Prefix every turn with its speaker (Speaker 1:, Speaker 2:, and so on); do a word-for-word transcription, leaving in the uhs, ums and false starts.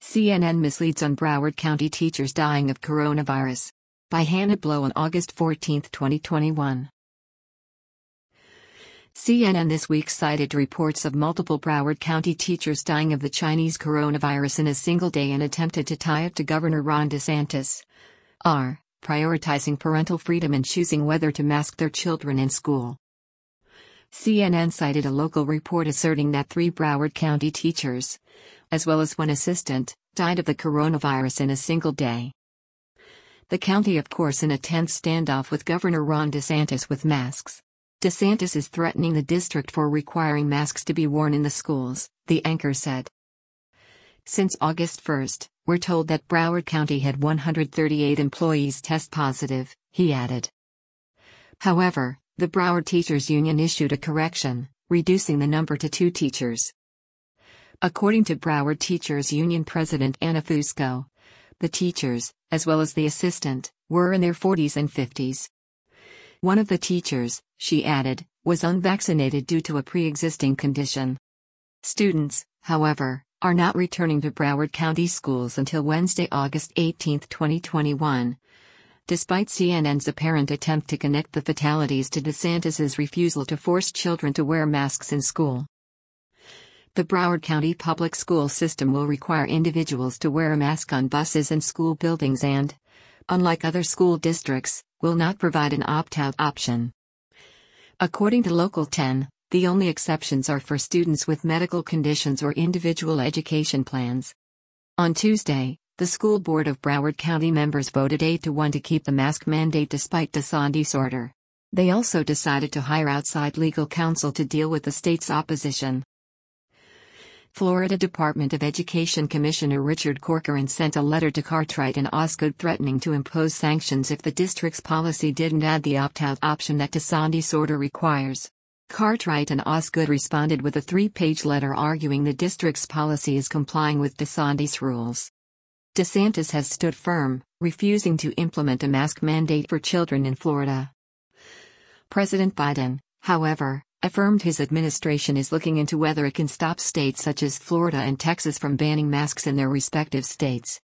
Speaker 1: C N N misleads on Broward County teachers dying of coronavirus. By Hannah Blow on August fourteenth, twenty twenty-one. C N N this week cited reports of multiple Broward County teachers dying of the Chinese coronavirus in a single day and attempted to tie it to Governor Ron DeSantis. R. Prioritizing parental freedom and choosing whether to mask their children in school. C N N cited a local report asserting that three Broward County teachers, as well as one assistant, died of the coronavirus in a single day. The county, of course, in a tense standoff with Governor Ron DeSantis with masks. DeSantis is threatening the district for requiring masks to be worn in the schools, the anchor said. Since August first, we're told that Broward County had one hundred thirty-eight employees test positive, he added. However, the Broward Teachers Union issued a correction, reducing the number to two teachers. According to Broward Teachers Union President Anna Fusco, the teachers, as well as the assistant, were in their forties and fifties. One of the teachers, she added, was unvaccinated due to a pre-existing condition. Students, however, are not returning to Broward County schools until Wednesday, August eighteenth, twenty twenty-one. Despite C N N's apparent attempt to connect the fatalities to DeSantis's refusal to force children to wear masks in school. The Broward County public school system will require individuals to wear a mask on buses and school buildings and, unlike other school districts, will not provide an opt-out option. According to Local ten, the only exceptions are for students with medical conditions or individual education plans. On Tuesday, the school board of Broward County members voted eight to one to keep the mask mandate despite DeSantis' order. They also decided to hire outside legal counsel to deal with the state's opposition. Florida Department of Education Commissioner Richard Corcoran sent a letter to Cartwright and Osgood threatening to impose sanctions if the district's policy didn't add the opt-out option that DeSantis' order requires. Cartwright and Osgood responded with a three-page letter arguing the district's policy is complying with DeSantis' rules. DeSantis has stood firm, refusing to implement a mask mandate for children in Florida. President Biden, however, affirmed his administration is looking into whether it can stop states such as Florida and Texas from banning masks in their respective states.